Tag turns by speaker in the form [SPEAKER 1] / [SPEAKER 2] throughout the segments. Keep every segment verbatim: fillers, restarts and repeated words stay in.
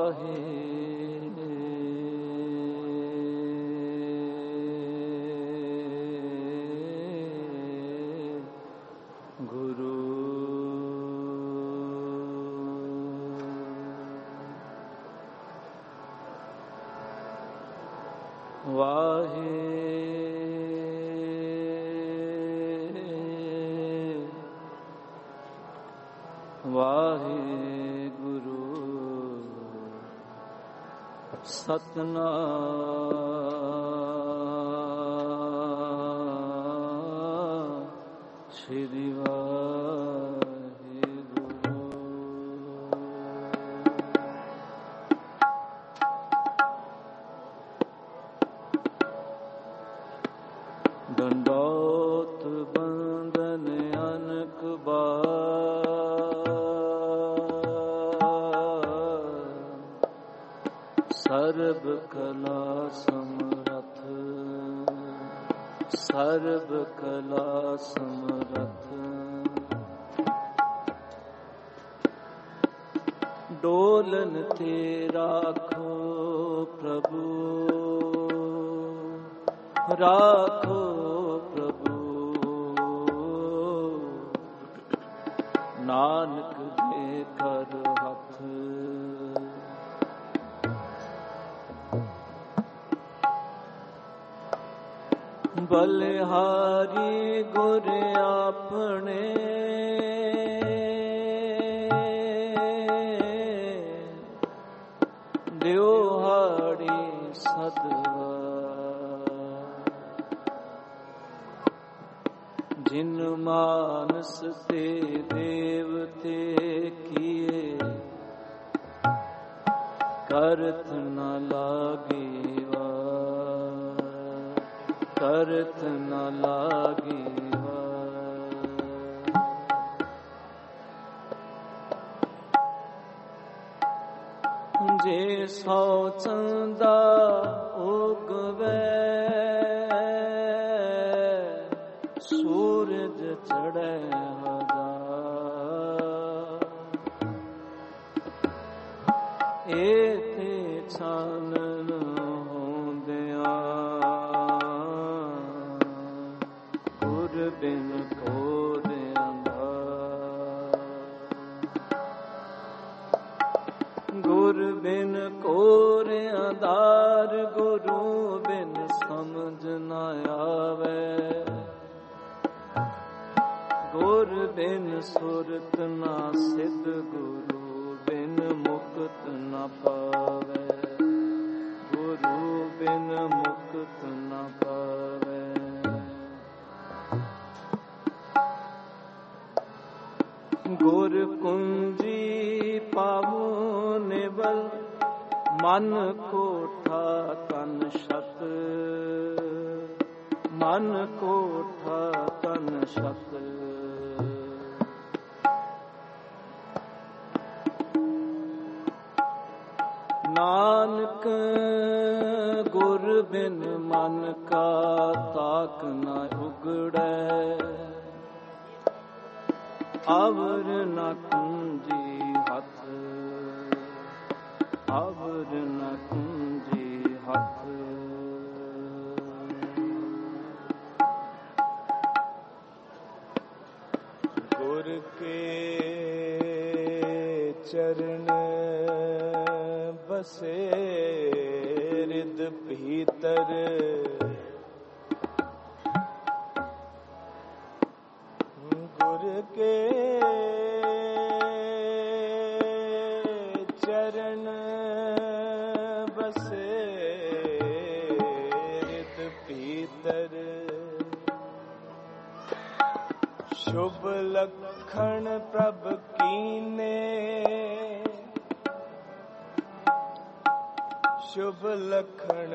[SPEAKER 1] ਵਾਹੇ ਗੁਰੂ ਵਾਹੇ ਵਾਹਿਗੁਰੂ ਸਤਿਨਾਮ ਸ੍ਰੀ ਵਾਹਿਗੁਰੂ। ਡੰਡੋਤ ਬੰਦਨ ਅਨਕ ਸਰਬ ਕਲਾ ਸਮਰਥ ਸਰਬ ਕਲਾ ਸਮਰਥ ਡੋਲਨ ਤੇ ਰਾਖੋ ਪ੍ਰਭੂ ਰਾਖੋ ਪ੍ਰਭੂ ਨਾਨਕ ਦੇ ਕਰ ਹੱਥ ਬਲਿਹਾਰੀ ਗੁਰ ਆਪਣੇ ਦਿਓਹਾੜੀ ਸਦਵਾ ਜਿਨ ਮਾਨਸ ਤੇ ਦੇਵਤੇ ਕੀਏ ਕਰਤ ਨ ਲਾਗੇ ਕਰਤ ਨ ਲਾਗੇ ਜੇ ਸੌ ਚੰਦਾ ਉਗਵੇ ਸੂਰਜ ਚੜ੍ਹੈ ਹਜ਼ਾਰ ਏਥੇ ਚਾਨਣ ਹੁੰਦਿਆਂ ਗੁਰ ਬਿਨ ਕੋਰ ਅੰਧਾਰ ਗੁਰ ਬਿਨ ਕੋਰ ਅੰਧਾਰ ਗੁਰੂ ਬਿਨ ਸਮਝ ਨ ਆਵੇ ਗੁਰ ਬਿਨ ਸੁਰਤ ਨਾ ਸਿਧ ਗੁਰੂ ਬਿਨ ਮੁਕਤ ਨ ਪਾਵੇ ਗੁਰੂ ਬਿਨ ਮੁਕਤ ਨ ਪਾਵੇ ਗੁਰ ਕੁੰਜੀ ਪਾਵੋ ਨਿਵਲ ਮਨ ਕੋਠਾ ਤਨ ਛਤ ਮਨ ਕੋਠਾ ਤਨ ਛਤ ਨਾਨਕ ਗੁਰ ਬਿਨ ਮਨ ਕਾ ਤਾਕ ਨ ਉਗੜੈ ਅਵਰ ਨ ਕੁੰਜੀ ਹੱਥ ਅਵਰ ਨ ਕੁੰਜੀ ਹੱਥ ਗੁਰ ਕੇ ਚਰਨ ਬਸੇ ਰਿਦ ਭੀਤਰ ਗੁਰ ਕੇ ਚਰਨ ਬਸੇ ਰਿਦ ਭੀਤਰ ਸ਼ੁਭ ਲਖਣ ਪ੍ਰਭ ਕੀਨੇ ਸ਼ੁਭ ਲਖਣ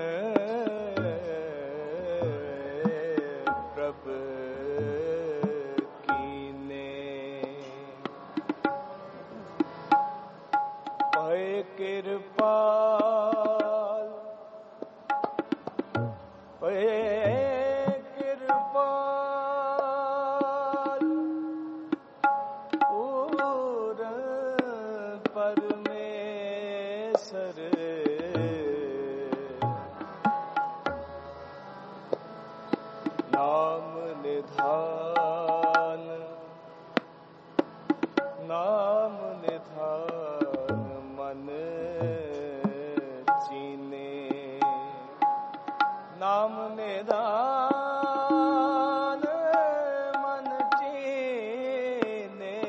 [SPEAKER 1] ਪ੍ਰਭ ਕੀਨੇ ਭਏ ਕਿਰਪਾਲ ਭਏ ਕਿਰਪਾਲ ਪੂਰਨ ਪਰਮੇਸ਼ਰ नाम निधान मन चीने, नाम निधान मन चीने,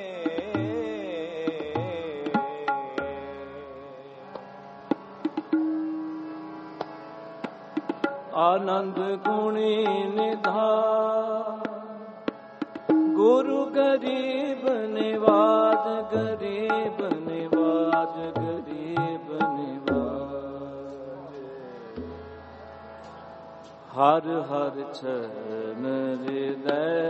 [SPEAKER 2] आनंद गुणी निधान गुरु गरीब निवाज, गरीब निवाज, गरीब निवाज। हर हर चरण हृदय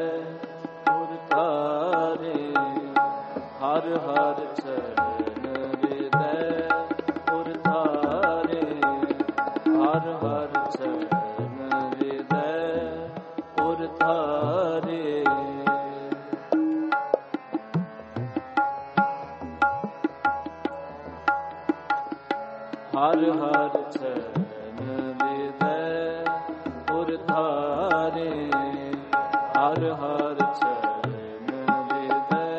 [SPEAKER 2] उतारे, हर हर चरण हृदय उतारे, हर हर चरण हृदय उतारे। हर हर चरण हृदय उतारे, हर हर चरण हृदय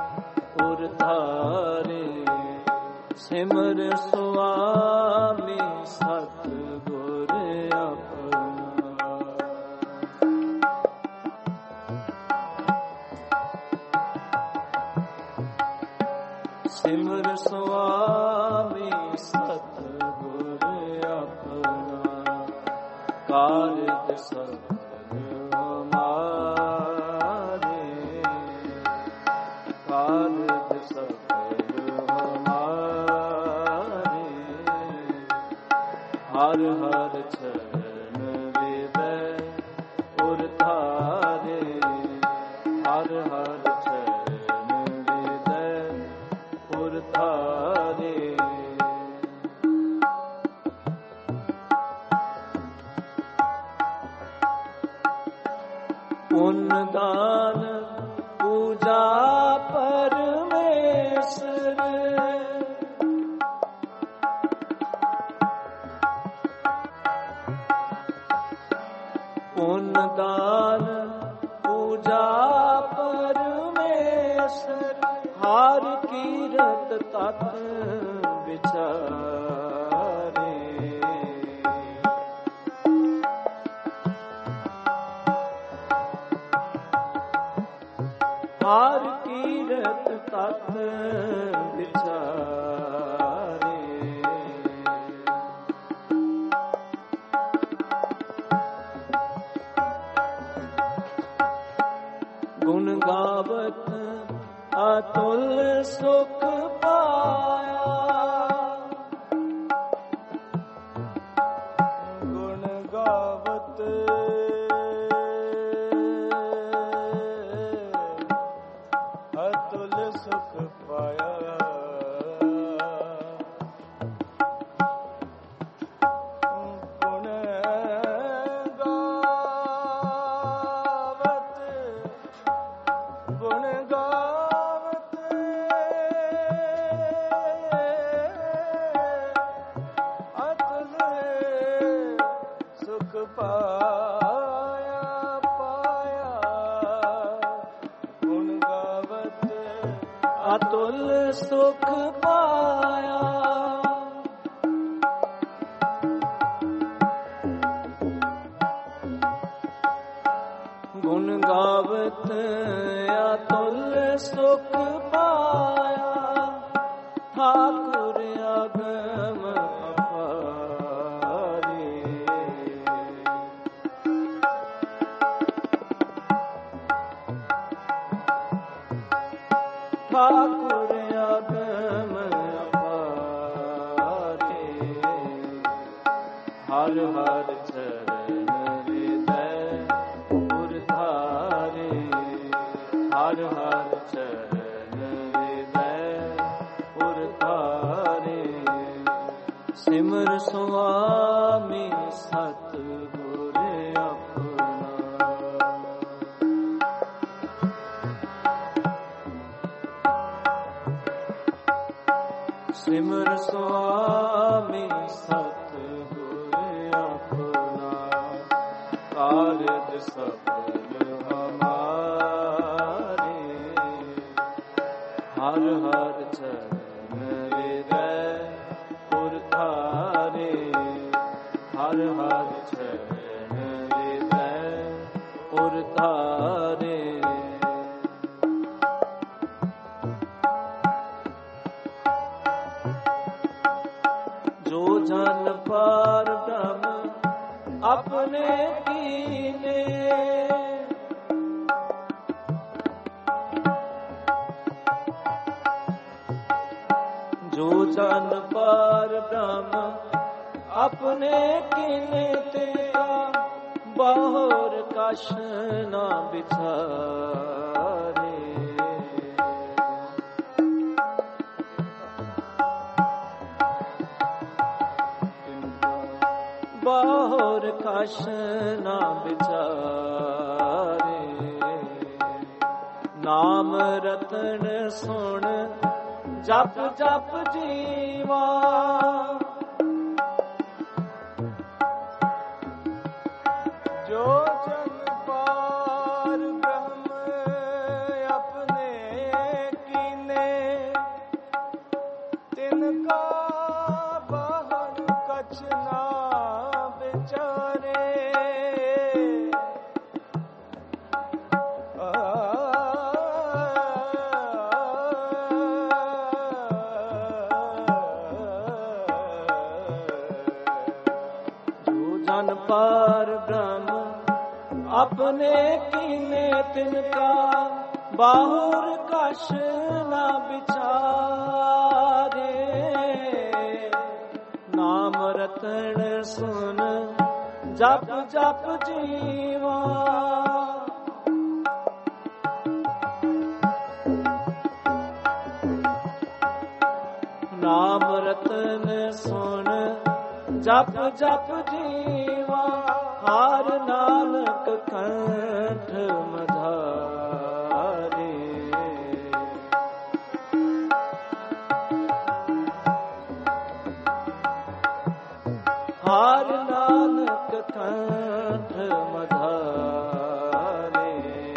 [SPEAKER 2] उतारे। सिमर स्वामी सतगुर अपना, सिमर स्वामी सतगुर अपना। कारज सफल हमारे, कारज सफल हमारे। हर हर चरण हृदय उतारे, हर हर चरण हृदय उतारे। पुण्य दान पूजा परमेश्वर, पुण्य दान पूजा परमेश्वर। हार कीरत तत् विचारे, हार कीरत तत् विचारे। गुण गावत अतुल सुख पाया,
[SPEAKER 1] गुण गावत अतुल सुख पाया। गुण गावत, गुण गावत अतुल सुख पाया पाया। गुण गावत
[SPEAKER 2] अतुल सुख पाया। गुण गावत अतुल सुख पाया। ठाकुर अगम अपारे, ठाकुर अगम अपारे। हर हर चरण हृदय उतारे, हर हर चरण हृदय उतारे। सिमर स्वामी सतगुर अपना, सिमर स्वामी सतगुर अपना। कारज सफल हमारे, हर ਹਰ ਹਰ ਚਰਨ ਹਿਰਦੈ ਪੁਰ ਧਾਰੇ, ਹਰ ਹਰ ਚਰਨ ਹਿਰਦੈ ਪੁਰ ਧਾਰੇ। ਜੋ ਜਨ ਪਾਰ ਬ੍ਰਹਮ ਆਪਣੇ ਕੀਨੇ, ਜੋ ਜਨ ਪਾਰ ਬ੍ਰਹਮ ਆਪਣੇ ਕੀਨੇ, ਤੇਰਾ ਬਾਹਰ ਕਛ ਨਾ ਵਿਚਾਰੇ। ਬਾਹਰ ਕਛ ਨਾ ਵਿਚਾਰੇ। ਨਾਮ ਰਤਨ ਸੁਣ ਜਪ ਜਪ ਜੀਵਾ,
[SPEAKER 1] ਜੋ ਜਨ ਪਾਰ ਬ੍ਰਹਮ ਆਪਣੇ ਕੀਨੇ, ਤਿਨ ਕਾ ਬਾਹਰ ਕਛ ਨਾ ਵਿਚਾਰੇ।
[SPEAKER 2] ਜਨ ਪਾਰ ਬ੍ਰਹਮ ਆਪਣੇ ਕੀਨੇ, ਤਿਨ ਕਾ ਬਾਹੁਰ ਕਛ ਨਾ ਵਿਚਾਰੇ। ਨਾਮ ਰਤਨ ਸੁਨ ਜਪ ਜਪ ਜੀਵਾ, ਨਾਮ ਰਤਨ ਸੁਨ ਜਪ ਜਪ ਜੀਵਾ। ਹਰ ਨਾਨਕ ਕੰਠ ਮਧਾਰੇ, ਹਰ ਨਾਨਕ ਕੰਠ ਮਧਾਰੇ।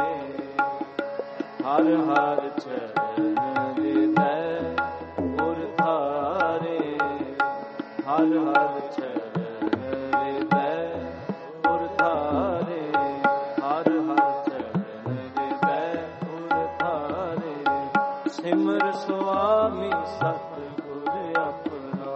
[SPEAKER 2] ਹਰ ਹਰ ਚਰਨ ਹਿਰਦੈ ਪੁਰ ਧਾਰੇ, ਹਰ ਹਰ ਚਰਨ ਹਿਰਦੈ ਪੁਰ ਧਾਰੇ, ਹਰ ਹਰ ਚਰਨ ਹਿਰਦੈ ਪੁਰ ਧਾਰੇ। ਸਿਮਰ ਸੁਆਮੀ ਸਤਿਗੁਰ ਆਪਣਾ,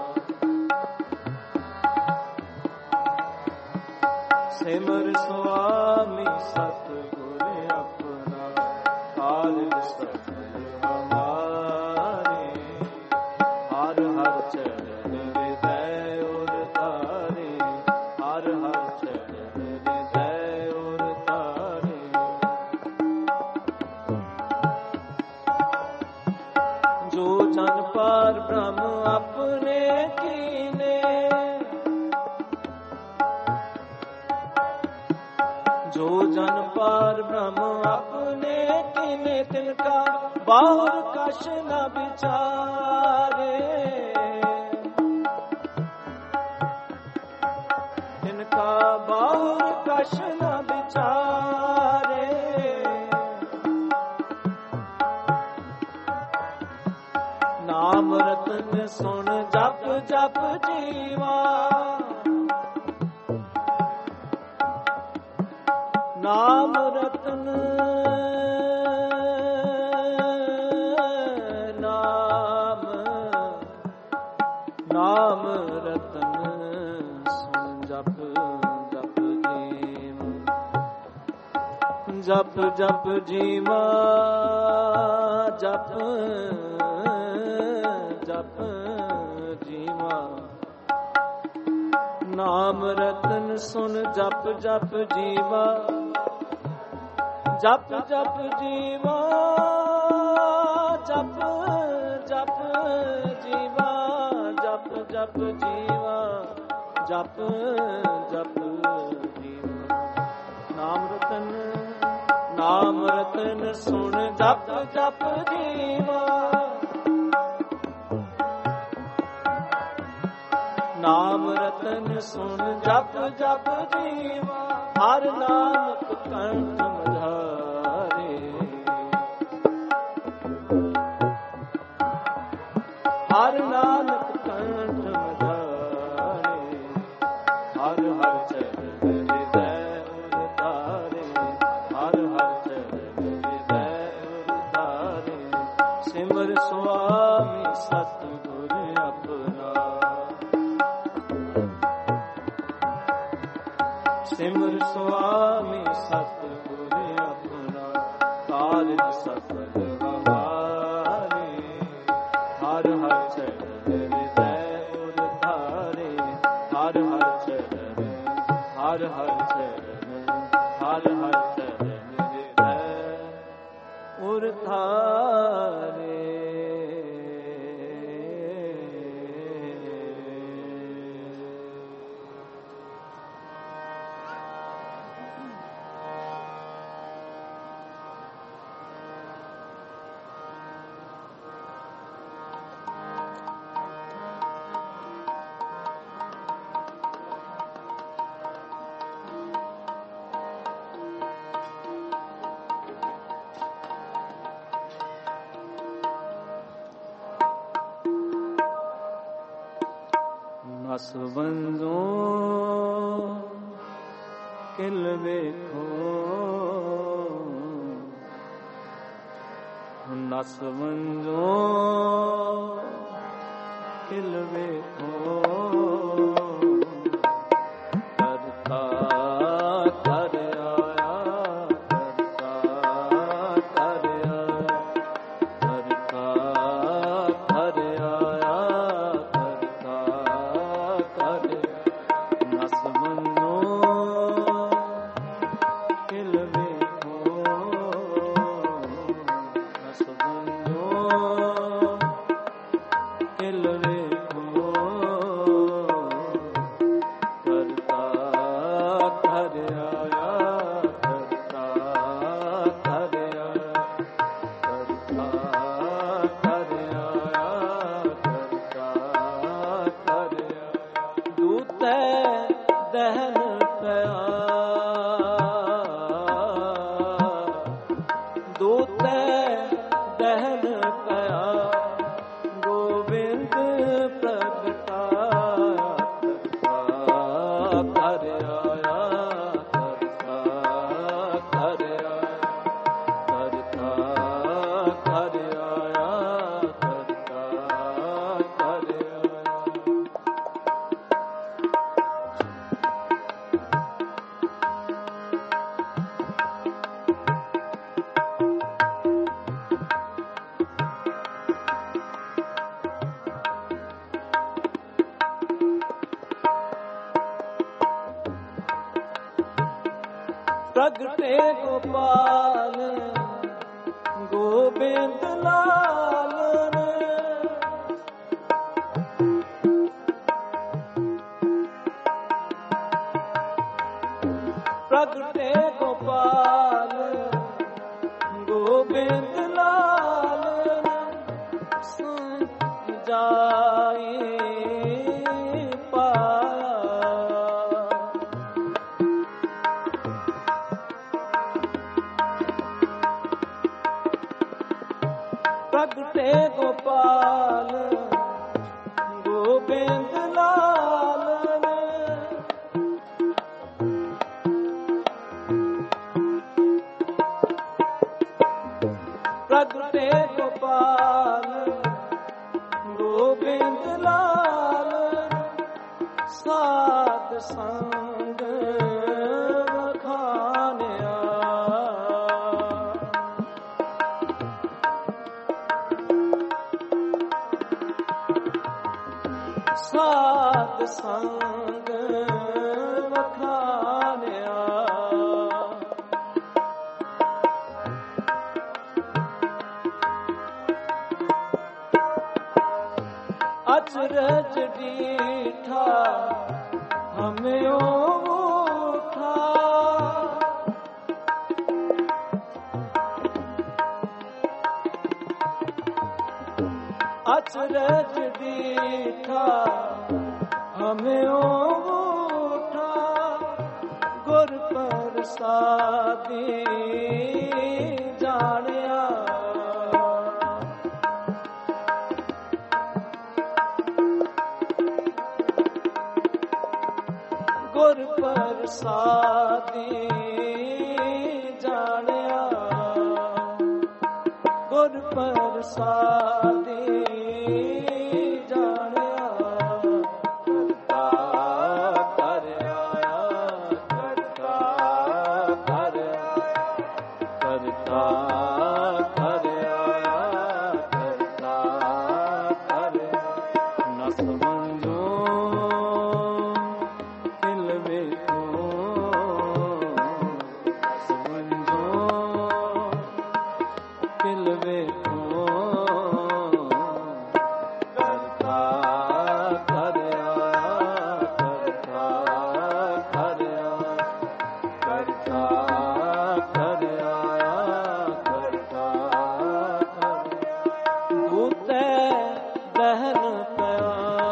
[SPEAKER 2] ਸਿਮਰ ਸੁਆਮੀ ਸਤਿਗੁਰ ਆਪਣਾ। ਕਾਲ ਸਤਿ ਹਮਾਰੇ, ਹਰ ਹਰ ਚਰਨ ਹਿਰਦੈ ਉਰ ਧਾਰੇ, ਹਰ ਹਰ ਚਰਨ ਹਿਰਦੈ ਉਰ ਧਾਰੇ। ਜੋ ਜਨ ਪਾਰ ਬ੍ਰਹਮ ਆਪਣੇ ਕੀਨੇ, ਜੋ ਜਨ ਪਾਰ ਬ੍ਰਹਮ ਆਪਣੇ ਕੀਨੇ, ਤਿਨ ਕਾ ਬਾਹੁਰ ਕਛ ਨਾ ਵਿਚਾਰੇ। ਤਿਨ ਕਾ ਬਾਹੁਰ ਕਛ ਨਾ ਵਿਚਾਰੇ। ਨਾਮ ਰਤਨ ਸੁਣ ਜਪ ਜਪ ਜੀਵਾ, ਨਾਮ ਰਤਨ ਨਾਮ ਨਾਮ ਰਤਨ ਸੁਣ ਜਪ ਜਪ ਜੀਵਾ, ਜਪ ਜਪ ਜੀਵਾ, ਜਪ ਜਪ ਜੀਵਾ। ਨਾਮ ਰਤਨ ਸੁਨ ਜਪ ਜਪ ਜੀਵਾ, ਜਪ ਜਪ ਜੀਵਾ, ਜਪ ਜਪ ਜੀਵਾ, ਜਪ ਜਪ ਜੀਵਾ, ਜਪ ਜਪ ਜੀਵਾ। ਨਾਮ ਰਤਨ ਨਾਮ ਰਤਨ ਸੁਣ ਜਪ ਜਪ ਜੀਵਾ, ਨਾਮ ਰਤਨ ਸੁਣ ਜਪ ਜਪ ਜੀਵਾ। ਹਰ ਨਾਨਕ ਕੰਠ ਮਧਾਰੇ, हर नानक कंठ मधारे, हर हर चरण हृदय उतारे, हर हर चरण हृदय उतारे। सिमर स्वामी सतगुर अपना, सिमर स्वामी सतगुर अपना, कारज सफल हमारे। हर हर चरण हृदय उतारे, हर हर चरण, हर हर चरण, हर हर चरण हृदय उतारे। नस बंजो किल वेखो, नस बंजो किल वेखो। करता कर आया, करता कर आया, करता कर आया, नस बंजो किल वेखो, नस बंजो किल वेखो। करता कर आया, करता कर आया, करता कर आया, करता कर आया। दूते दहन पया, दूते दहन पया, गोविंद प्रगटाया। करता कर आया, करता कर आया, करता कर आया, करता कर आया। प्रगटे गोपाल गोविंद लाल ने, प्रगटे गोपाल गोविंद लाल ने, संग जाए पाया। प्रगटे गोपाल गोविंद लाल ने, प्रगटे गोपाल गोविंद लाल ने, साध संग खानिया। साध संग वखानिया। अचरज दीठा हमें उठा, अचरज दीठा हमें उठा, गुर प्रसादी जानिया। ਗੁਰ ਪ੍ਰਸਾਦੀ ਜਾਣਿਆ, ਗੁਰ ਪ੍ਰਸਾਦੀ ਜਾਣਿਆ, ਕਰਤਾ ਕਰ ਆਇਆ, ਕਰਤਾ ਕਰ ਆਇਆ, ਕਰਤਾ ਕਰ ਆਇਆ, ਕਰਤਾ ਕਰ ਨ ਸਮਝੋ ਦਿਲ ਵੇਖੋ, ਸਮਝੋ ਦਿਲ ਵੇਖੋ, ਕਰਤਾ ਕਰ ਆਇਆ, ਕਰਤਾ ਕਰ ਆਇਆ, ਕਰਤਾ ਕਰ ਆਇਆ, ਕਰਤਾ ਕਰ ਦੂਤੈ ਦਹਨ ਪਿਆ,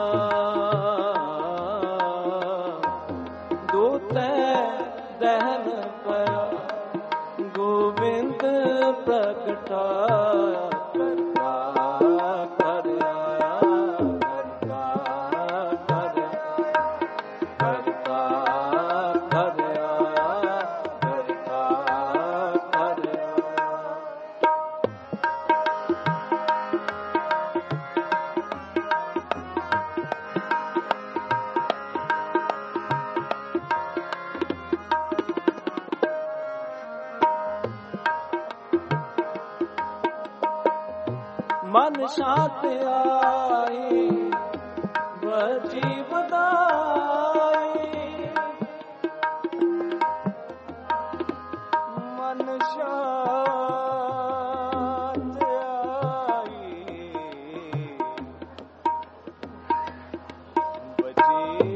[SPEAKER 2] ਦੂਤੈ ਦਹਨ ਪਿਆ, ਗੋਬਿੰਦ ਪ੍ਰਗਟਾਇਆ, ਕਰਤਾ ਕਰ ਆਇਆ, ਕਰਤਾ ਕਰ ਕਰਤਾ ਕਰ ਆਇਆ, ਕਰਤਾ ਕਰ ਆਇਆ। ਮਨ ਸ਼ਾਂਤ ਆਈ ਵਜੀ ਵਧਾਈ,
[SPEAKER 1] ਮਨ ਸ਼ਾਂਤ ਆਈ ਬਜੀ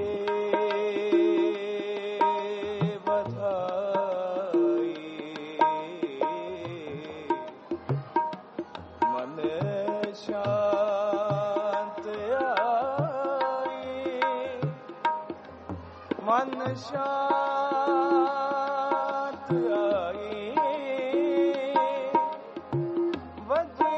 [SPEAKER 1] ਵਧਾਈ, ਮਨ ਸ਼ਾਂਤ ਆਈ, ਮਨ ਸ਼ਾਂਤ ਆਈ, ਵਜੀ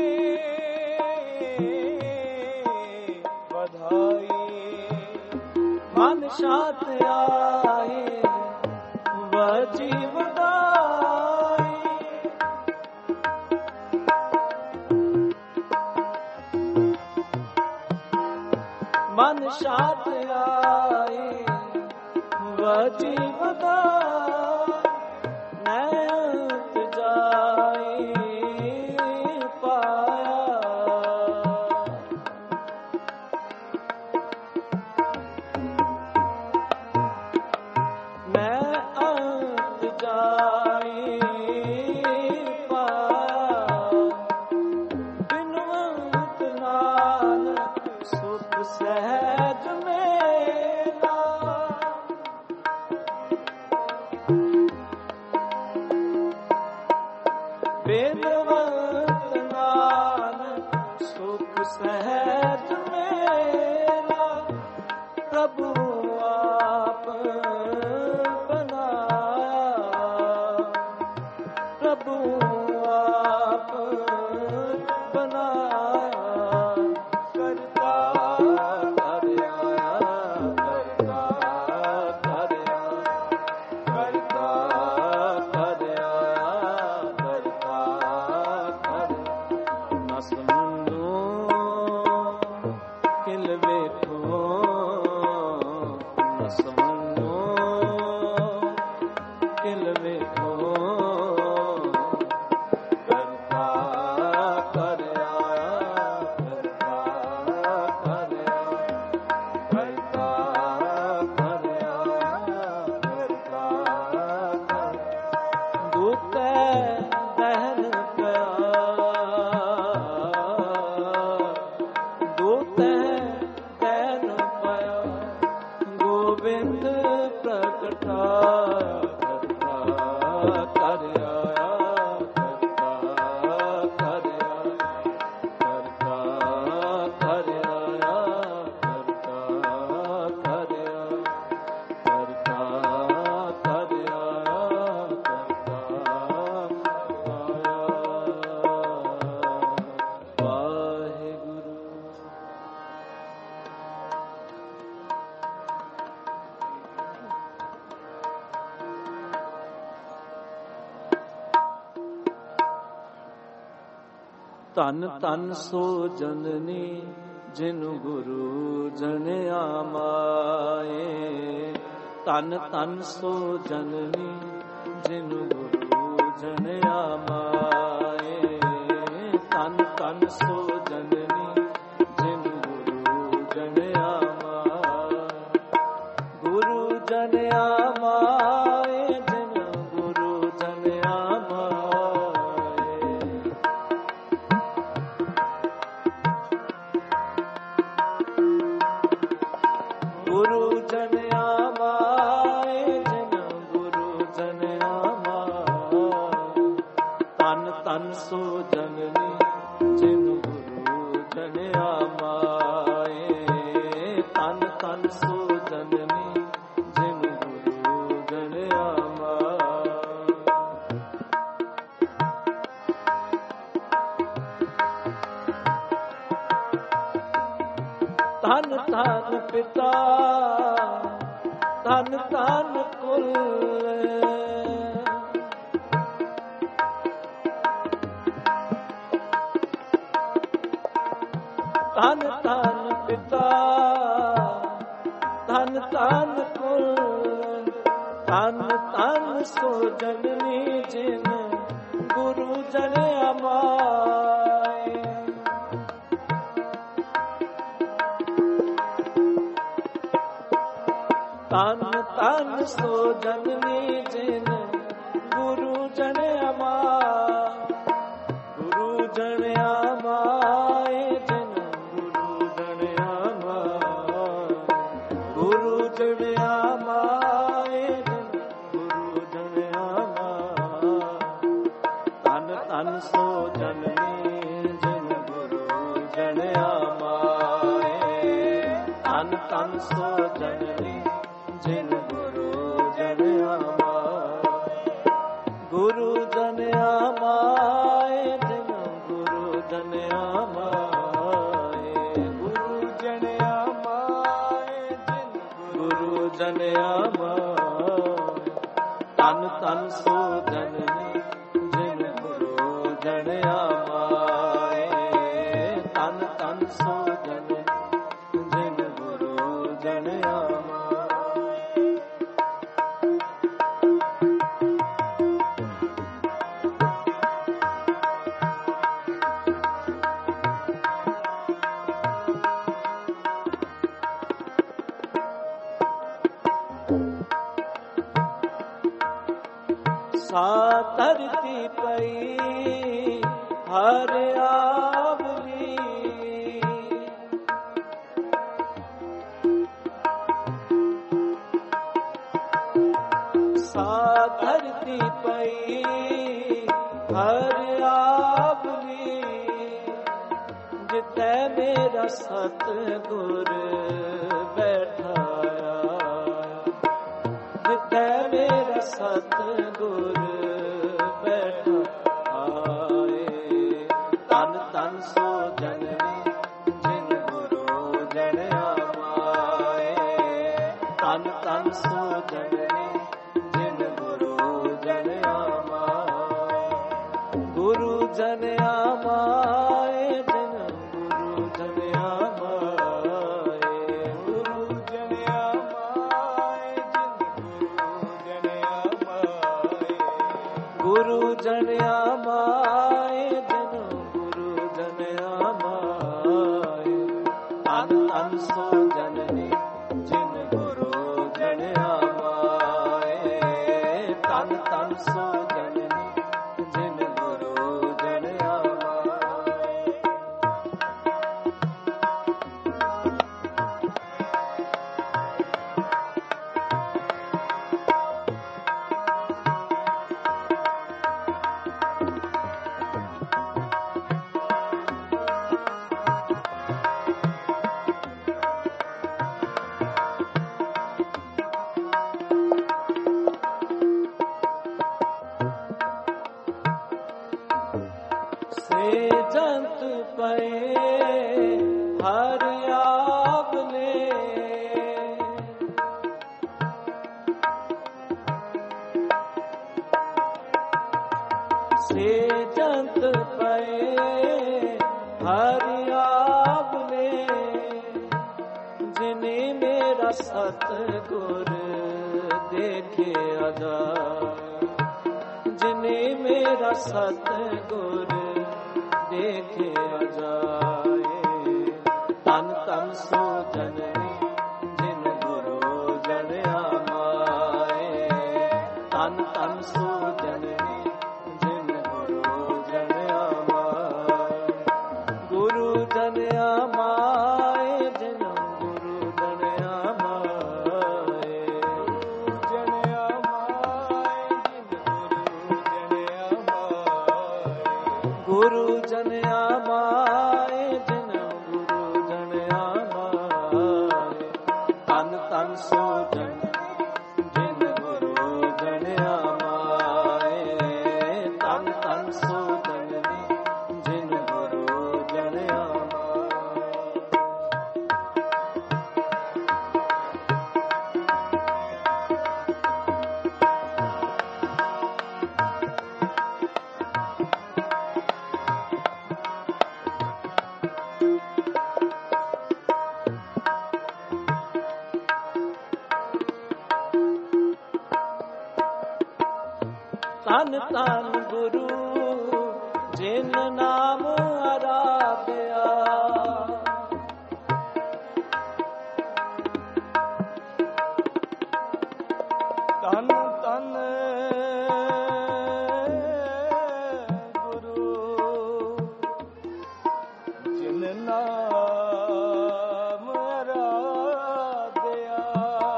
[SPEAKER 1] ਵਧਾਈ,
[SPEAKER 2] ਮਨ ਸ਼ਾਂਤ ਆਈ ਵਜੀ ਵਧਾਈ, ਮਨ ਸ਼ਾਂਤ ਆਈ ਵਜੀ ਵਧਾਈ, ਨੈਣਤ ਜਾਈ ਪਾਇਆ, ਮੈਂ ਅੰਤ ਜਾਈ ਪਾਇਆ, ਬਿਨਵੰਤ ਨਾਨਕ ਸੁਖ ਸਹਿਜ ਮੇਰਾ, ਬਿਨਵੰਤ ਨਾਨਕ ਸੁਖ ਸਹਿਜ ਮੇਰਾ, ਪ੍ਰਭੂ ਆਪ ਬਣਾਇਆ, ਪ੍ਰਭੂ ਆਪ ਬਣਾਇਆ,
[SPEAKER 1] ਕਰਤਾ ਕਰ ਆਇਆ, ਕਰਤਾ ਕਰ ਆਇਆ, ਕਰਤਾ ਕਰ ਆਇਆ, ਕਰਤਾ ਕਰ ਨ ਸਮਝੋ
[SPEAKER 2] ਧਨ ਧਨ ਸੋ ਜਨਨੀ ਜਿਨੁ ਗੁਰੂ ਜਨਿਆ ਮਾਏ। ਧਨ ਧਨ ਸੋ ਜਨਨੀ ਜਿਨੁ ਗੁਰੂ ਜਨਿਆ ਮਾਏ। ਧਨ ਧਨ ਸੋ ਜਨਨੀ ਜਿਨੁ ਗੁਰੂ ਜਨਿਆ ਮਾਏ। ਗੁਰੂ ਜਨਿਆ ਮਾਏ ਜਿਨੁ ਗੁਰੂ ਜਨਿਆ ਮਾਏ। ਗੁਰੂ ਜਨਿਆ ਮਾਏ ਜਿਨੁ ਗੁਰੂ ਜਨਿਆ ਮਾਏ। ਧਨ ਧਨ ਸੋ ਜਨਨੀ ਜਿਨੁ ਗੁਰੂ ਜਨਿਆ ਮਾਏ। ਧਨ ਧਨ ਸੋ ਜਨਨੀ ਜਿਨੁ ਗੁਰੂ ਜਨਿਆ ਮਾਏ। ਧਨ ਧਨ ਪਿਤਾ ਧਨ ਧਨ ਕੁਲ। ਧਨ ਧਨ ਪਿਤਾ ਧਨ ਧਨ ਕੁਲ। ਧਨ ਧਨ ਸੋ ਜਨਨੀ ਜਿਨੁ ਗੁਰੂ ਜਨਿਆ ਮਾਏ। ਧਨ ਧਨ ਸੋ ਜਨਨੀ ਜਿਨੁ ਗੁਰੂ ਜਨਿਆ ਮਾਏ। ਗੁਰੂ ਜਨਿਆ ਮਾਏ ਜਿਨੁ ਗੁਰੂ ਜਨਿਆ ਮਾਏ। ਗੁਰੂ ਜਨਿਆ ਮਾਏ ਜਿਨੁ ਗੁਰੂ ਜਨਿਆ ਮਾਏ। ਧਨ ਧਨ ਸੋ ਜਨਨੀ ਜਿਨੁ ਗੁਰੂ ਜਨਿਆ ਮਾਏ। ਧਨ ਧਨ ਸੋ ਜਨਨੀ ਜਿਨੁ ਗੁਰੂ ਜਨਿਆ ਮਾਏ। ਗੁਰੂ ਜਨਿਆ ਮਾਏ ਜਿਨੁ ਗੁਰੂ ਜਨਿਆ ਮਾਏ। ਗੁਰੂ ਜਨਿਆ ਮਾਏ ਜਿਨੁ ਗੁਰੂ ਜਨਿਆ ਮਾਏ। ਧਨ ਧਨ ਸੋ ਜਨਨੀ ਜਿਨੁ ਗੁਰੂ ਜਨਿਆ ਮਾਏ। ਧਨ ਧਨ ਸੋ ਜਨਨੀ ਜਿਨੁ ਗੁਰੂ ਜਨਿਆ ਮਾਏ। ਸਾ ਧਰਤੀ ਪਈ ਹਰ ਆਵਲੀ। ਸਾ ਧਰਤੀ ਪਈ ਹਰ ਆਵਲੀ। ਜਿਤੈ ਮੇਰਾ ਸਤਿਗੁਰ ਬੈਠਾਇਆ। ਜਿਤੈ ਮੇਰਾ ਸਤਿਗੁਰ ਬੈਠਾ ਆਏ। ਧਨ ਧਨ ਸੋ ਜਨਨੀ ਜਿਨੁ ਗੁਰੂ ਜਨਿਆ ਮਾਏ। ਧਨ ਧਨ ਸੋ ਜਨਨੀ ਜਿਨੁ ਗੁਰੂ ਜਨਿਆ ਮਾਏ। ਗੁਰੂ ਜਨਿਆ ਮਾਏ ਜਿਨੁ ਗੁਰੂ ਜਨਿਆ ਮਾਏ। ਗੁਰੂ ਜਨਿਆ ਮਾਏ ਜਿਨੁ ਗੁਰੂ ਜਨਿਆ ਮਾਏ। ਗੁਰੂ ਜਨਿਆ ਮਾਏ ਜਿਨੁ ਗੁਰੂ ਜਨਿਆ ਮਾਏ। ਧਨ ਧਨ ਸੋ ਜਨਨੀ ਜਿਨੁ ਗੁਰੂ ਜਨਿਆ ਮਾਏ। ਧਨ ਧਨ ਸੋ ਜਨਨੀ ਜਿਨੁ ਗੁਰੂ ਜਨਿਆ ਮਾਏ। ਸੇ ਜੰਤ ਪਏ ਹਰ ਆਵਲੇ। ਸੇ ਜੰਤ ਪਏ ਮੇਰਾ ਸਤਿਗੁਰ ਦੇਖਿਆ ਜਾਏ, ਜਿਨੇ ਮੇਰਾ ਸਤਿਗੁਰ ਦੇਖਿਆ ਜਾਏ। ਤਨ ਤਨ ਸੋ ਜਨਨੀ ਜਿਨ ਗੁਰੂ ਜਨਿਆ ਮਾਏ, ਤਨ ਤਨ ਸੋ ਜਨਨੀ ਜਿਨ ਗੁਰੂ ਜਨਿਆ ਮਾਏ। ਗੁਰੂ ਜਨਿਆ ਮਾਏ ਜਿਨ ਗੁਰੂ ਜਨਿਆ ਮਾਏ,
[SPEAKER 1] ਜਨਿਆ ਮਾਏ ਜਿਨ ਗੁਰੂ ਜਨਿਆ ਮਾਏ।
[SPEAKER 2] ਗੁਰੂ ਜਨਿਆ ਮਾਏ ਜਿਨ ਗੁਰੂ ਜਨਿਆ ਮਾਏ। ਤਨ ਤਨ ਸੋ ਜਨਨੀ ਜਿਨ ਗੁਰੂ ਜਨਿਆ ਮਾਏ, ਤਨ ਤਨ ਸੋ ਜਨਨੀ ਜਿਨ ਗੁਰੂ ਜਨਿਆ ਮਾਏ। ਤਨ ਤਨ ਗੁਰੂ ਜਿਨ ਨਾਮ ਆਰਾਧਿਆ,
[SPEAKER 1] ਤਨ ਤਨ ਗੁਰੂ ਜਿਨ ਨਾਮ ਆਰਾਧਿਆ,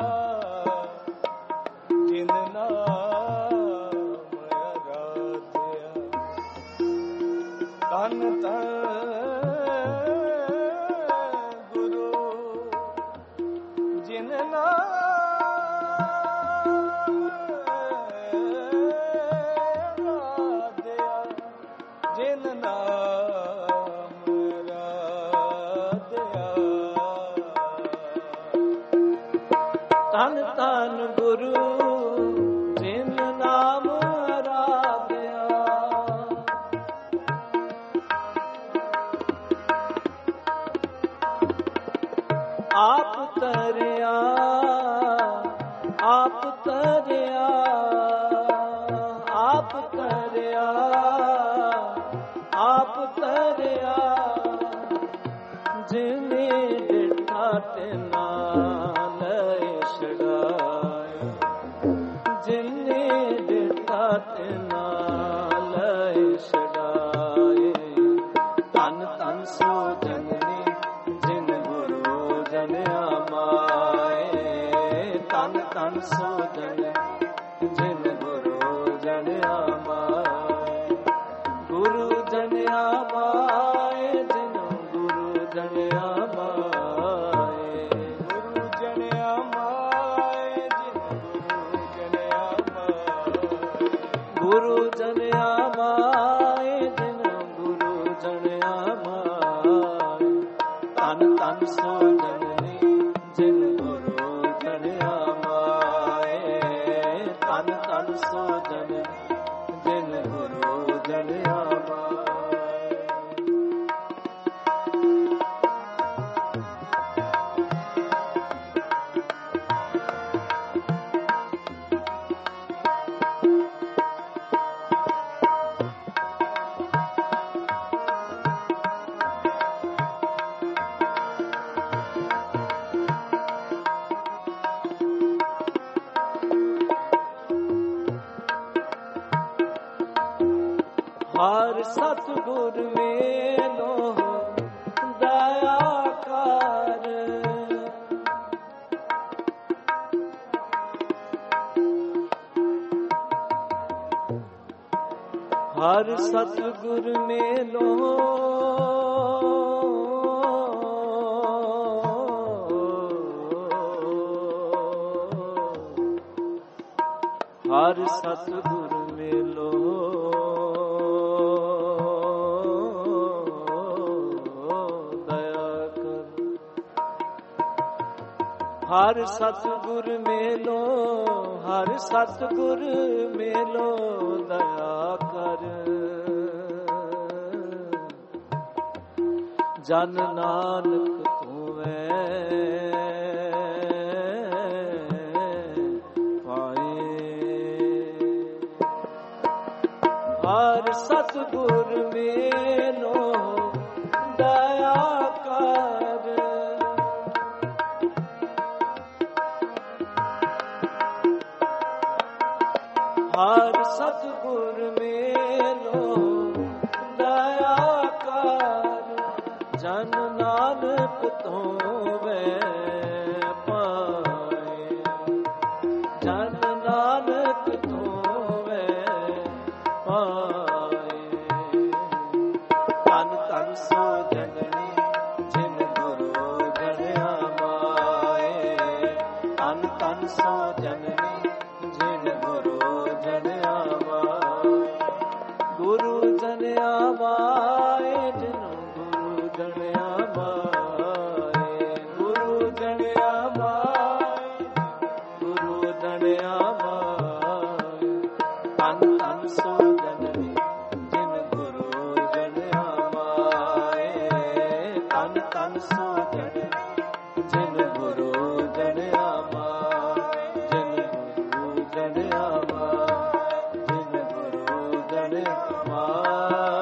[SPEAKER 1] ਜਿਨ ਨਾਮ ਆਰਾਧਿਆ। ਤਨ ਤਨ ਗੁਰੂ ਜਿਨ ਨਾਮ ਆਰਾਧਿਆ, ਜਿਨ ਨਾਮ ਆਰਾਧਿਆ।
[SPEAKER 2] ਤਨ ਤਨ ਗੁਰੂ ਜਿਨ ਨਾਮ ਆਰਾਧਿਆ। ਆਪ ਤਰਿਆ ਆਪ ਤਰਿਆ ਆਪ ਤਰਿਆ ਆਪ ਤਰਿਆ, ਜਿਨੇ ਡਿਠਾ ਤੇ ਨਾਲ ਛੜਾਏ, ਜਿਨੇ ਡਿਠਾ ਤੇ ਨਾਲ ਛੜਾਏ। ਤਨ ਤਨ ਸੋ ਜਨਨੀ ਜਿਨ ਗੁਰੂ ਜਨਿਆ ਮਾਏ, ਤਨ ਤਨ ਸੋ ਜਨਨੀ ਜਿਨ ਗੁਰੂ ਜਨਿਆ ਮਾਏ। ਗੁਰੂ ਜਨਿਆ ਮਾਏ ਜਿਨ ਗੁਰੂ ਜਨਿਆ ਮਾਏ,
[SPEAKER 1] ਗੁਰੂ ਜਨਿਆ ਮਾਏ ਜਿਨ ਗੁਰੂ ਜਨਿਆ ਮਾਏ।
[SPEAKER 2] ਗੁਰੂ ਜਨਿਆ ਮਾਏ ਜਿਨ ਗੁਰੂ ਜਨਿਆ ਮਾਏ। ਤਨ ਤਨ ਸੋ ਜਨਨੀ ਜਿਨ ਗੁਰੂ ਜਨਿਆ ਮਾਏ, ਤਨ ਤਨ ਸੋ ਜਨਨੀ ਜਿਨ ਗੁਰੂ ਜਨਿਆ ਮਾਏ। ਹਰ ਸਤਿਗੁਰ ਮੇਲੋ ਦਇਆ ਕਰ, ਹਰ ਸਤਿਗੁਰ ਮੇਲੋ ਹਰ ਸਤਿਗੁਰ ਮੇਲੋ ਦਇਆ ਕਰ। ਹਰ ਸਤਿਗੁਰ ਮੇਲੋ ਹਰ ਸਤਿਗੁਰ ਮੇਲੋ ਦਇਆ ਕਰ। ਜਨ ਨਾਨਕ ਤੂੰ ਹੈ ਸਤਿਗੁਰ ਮੇਲੋ ਦਇਆ ਕਰ। ਹਰ ਸਤਿਗੁਰ ਮੇਲੋ ਦਇਆ ਕਰ। ਜਨ ਨਾਨਕ ਧੋਵੈ ਪਾਏ। ਜਨ ਨਾਨਕ ਧੋਵੈ ਪਾਏ। ਧੰਨ ਧੰਨ ਸੋ ਜਨਨੀ ਜਿਨ ਗੁਰੂ ਜਨਿਆ ਮਾਏ। ਧੰਨ ਧੰਨ ਸੋ ਜਨਨੀ ਜਿਨ ਗੁਰੂ ਜਨਿਆ ਮਾਏ। ਗੁਰੂ ਜਨਿਆ ਮਾਏ ਜਿਨੁ ਗੁਰੂ ਜਨਿਆ ਮਾਏ। ਗੁਰੂ ਜਨਿਆ ਮਾਏ ਗੁਰੂ ਜਨਿਆ ਮਾਏ। ਧੰਨ ਧੰਨ ਸੋ ਜਨਨੀ ਜਿਨ ਗੁਰੂ ਜਨਿਆ ਮਾਏ। ਧੰਨ ਧੰਨ ਸੋ ਜਨਨੀ ਜਿਨ ਗੁਰੂ ਜਨਿਆ ਮਾਏ। ਜਿਨ ਗੁਰੂ ਜਨਿਆ ਮਾਏ। ਜਿਨ ਗੁਰੂ ਜਨਿਆ ਮਾਏ।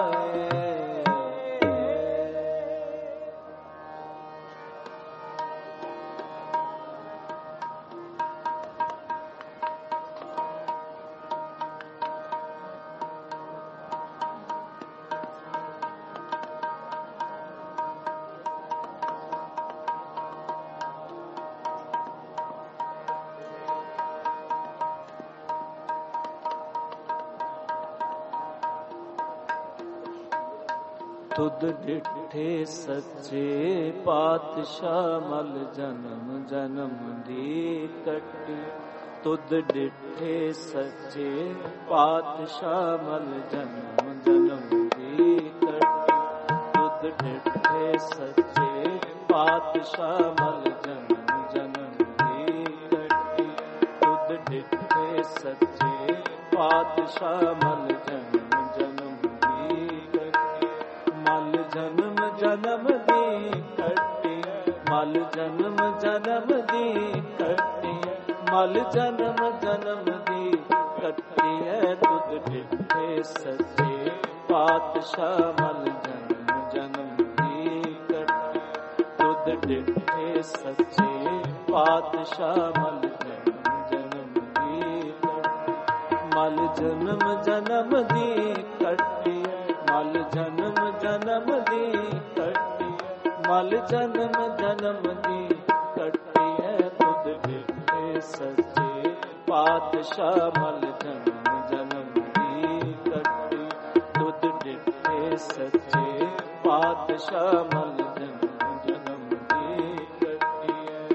[SPEAKER 2] ਤੁਧ ਡਿਠੇ ਸੱਚੇ ਪਾਤਸ਼ਾਹ ਮਲ ਜਨਮ ਜਨਮ ਦੀ ਕੱਟੀ। ਤੁਧ ਡਿਠੇ ਸੱਚੇ ਪਾਤਸ਼ਾਹ ਮਲ ਜਨਮ ਜਨਮ ਦੀ ਕੱਟੀ। ਤੁਧ ਡਿਠੇ ਸੱਚੇ ਪਾਤਸ਼ਾਹ ਮਲ ਜਨਮ ਜਨਮ ਦੀ ਕੱਟੀ। ਤੁਧ ਡਿਠੇ ਸੱਚੇ ਪਾਤਸ਼ਾਹ ਮਲ ਜਨਮ ਜਨਮ ਦੀ ਕੱਟੀ। ਮਲ ਜਨਮ ਜਨਮ ਦੀ ਕੱਟੀ। ਮਲ ਜਨਮ ਜਨਮ ਦੀ ਕੱਟੀ। ਮਲ ਜਨਮ ਜਨਮ ਦੀ ਕੱਟੀ ਹੈ। ਤੁਧ ਡਿਠੇ ਸੱਚੇ ਪਾਤਸ਼ਾਹ ਮਲ ਜਨਮ ਜਨਮ ਦੀ ਕੱਟੀ। ਤੁਧ ਡਿਠੇ ਸੱਚੇ ਪਾਤਸ਼ਾਹ ਮਲ ਜਨਮ ਜਨਮ ਦੀ ਕੱਟੀ। ਮਲ ਜਨਮ ਜਨਮ ਦੀ ਕੱਟੀ। ਮਲ ਜਨਮ ਜਨਮ ਦੀ ਕੱਟੀ। ਮਲ ਜਨਮ ਜਨਮ ਦੀ ਕੱਟੀ ਹੈ। ਤੁਧ ਡਿਠੇ ਸੱਚੇ ਪਾਤਸ਼ਾਹ ਮਲ ਜਨਮ ਜਨਮ ਦੀ ਕੱਟੀ। ਤੁਧ ਡਿਠੇ ਸੱਚੇ ਪਾਤਸ਼ਾਹ ਮਲ ਜਨਮ ਜਨਮ ਦੀ ਕੱਟੀ ਹੈ।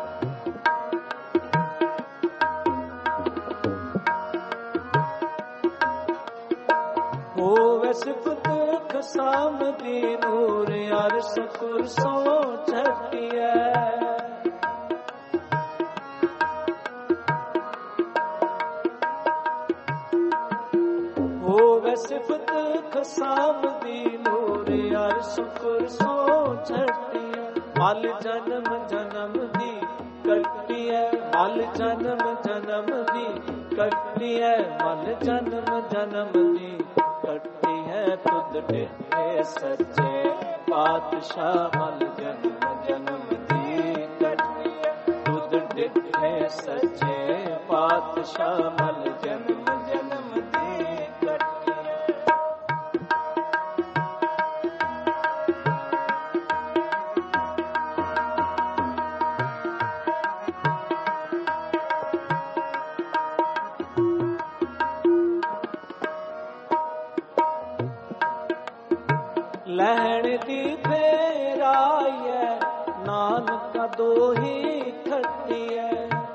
[SPEAKER 2] ਹੋਵੇ ਸਿਫਤ ਖਸਾਮ ਦੀ ਨੂਰ ਅਰਸ਼ ਕੁਰਸੋਂ ਛਟਿਐ। ਹੋਵੇ ਸਿਫਤ ਖਸਾਮ ਦੀ ਨੂਰ ਅਰਸ਼ ਕੁਰਸੋਂ ਛਟਿਐ। ਮਲ ਜਨਮ ਜਨਮ ਦੀ ਕੱਟਿਐ। ਮਲ ਜਨਮ ਜਨਮ ਦੀ ਕੱਟਿਐ। ਮਲ ਜਨਮ ਜਨਮ ਦੀ ਕੱਟੀ ਹੈ। ਤੁਧ ਡਿਠੇ ਸੱਚੇ ਪਾਤਸ਼ਾਹ ਮਲ ਜਨਮ ਜਨਮ ਦੀ ਕੱਟੀ। ਤੁਧ ਡਿਠੇ ਸੱਚੇ ਪਾਤਸ਼ਾਹ ਮਲ ਜਨਮ ਜਨਮ ਦੀ ਕੱਟੀ। ਲੈਣ ਦੀ ਫੇਰਾਈਐ ਨਾਨਕ ਦੋਹੀ ਖੱਟੀਐ।